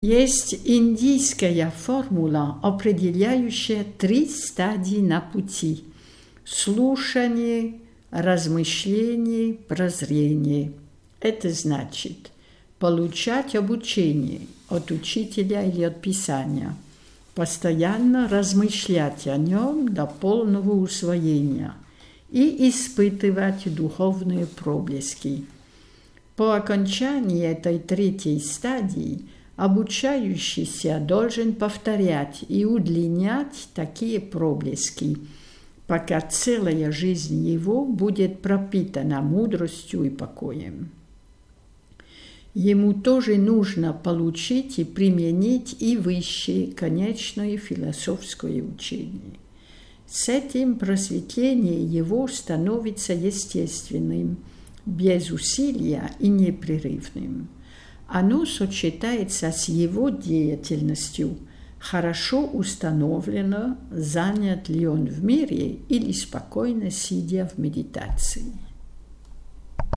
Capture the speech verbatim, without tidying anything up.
Есть индийская формула, определяющая три стадии на пути: слушание, размышление, прозрение. Это значит получать обучение от учителя или от Писания, постоянно размышлять о нем до полного усвоения и испытывать духовные проблески. По окончании этой третьей стадии обучающийся должен повторять и удлинять такие проблески, пока целая жизнь его будет пропитана мудростью и покоем. Ему тоже нужно получить и применить и высшее, конечное философское учение. С этим просветление его становится естественным, без усилия и непрерывным. Оно сочетается с его деятельностью, хорошо установлено, занят ли он в мире или спокойно сидя в медитации.